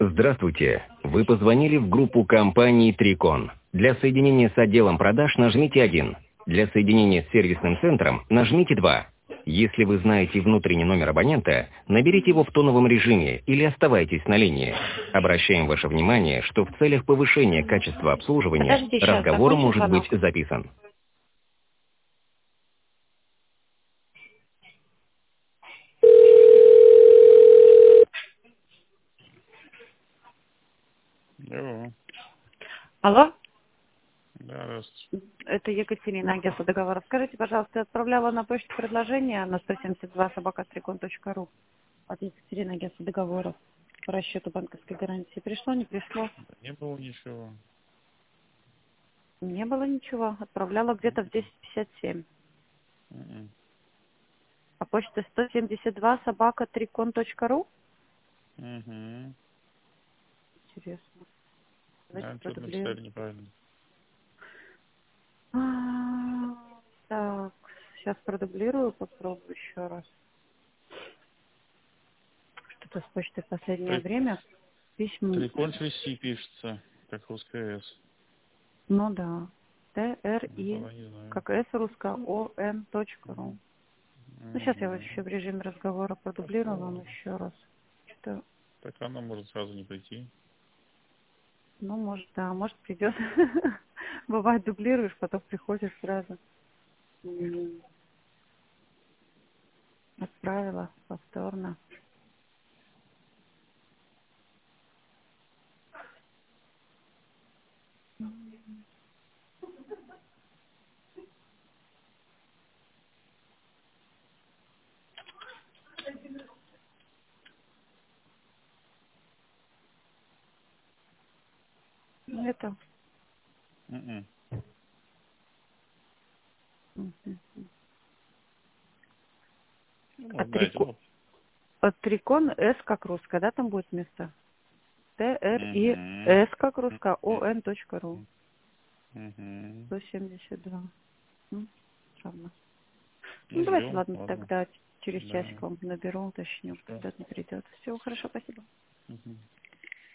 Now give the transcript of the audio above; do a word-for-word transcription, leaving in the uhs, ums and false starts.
Здравствуйте. Вы позвонили в группу компании Трикон. Для соединения с отделом продаж нажмите один. Для соединения с сервисным центром нажмите два. Если вы знаете внутренний номер абонента, наберите его в тоновом режиме или оставайтесь на линии. Обращаем ваше внимание, что в целях повышения качества обслуживания Подожди, сейчас разговор закончу может быть звонок. записан. Алло. Алло, Да, здравствуйте. это Екатерина, агентство договора. Скажите, пожалуйста, я отправляла на почту предложение на сто семьдесят два собака трикон точка ру от Екатерины, агентства договоров по расчету банковской гарантии. Пришло, не пришло? Да не было ничего. Не было ничего. Отправляла где-то в десять пятьдесят семь. М-м. А почта сто семьдесят два собака трикон точка ру? Мгм. Интересно. Давайте Наверное, что-то продублируем. написали неправильно. А, Так, сейчас продублирую, попробую еще раз. Что-то с почтой в последнее Три, время. Письма. трикон через «си» пишется, как русская «с». Ну да. Т Р Ну, И, тогда не знаю. как С русская, О Н точка ру. Ну, сейчас я вот еще Мгм. в режиме разговора продублирую вам еще раз. Что, Так оно может сразу не прийти. ну, может, да, может придет. Бывает, дублируешь, потом приходишь сразу. М, Отправила повторно. Ну, это. М-м. Мгм. Ну, От может, трико- найдет. от трикон С как русская, да, там будет место? Т Р И Угу. С как русская, О Н точка ру. Угу. сто семьдесят два. Ну, странно. Ну, Ну, давайте, ждем, ладно, ладно. тогда через Да. часик вам наберу, уточню, Все. когда не придет. Всего хорошо, спасибо. Угу.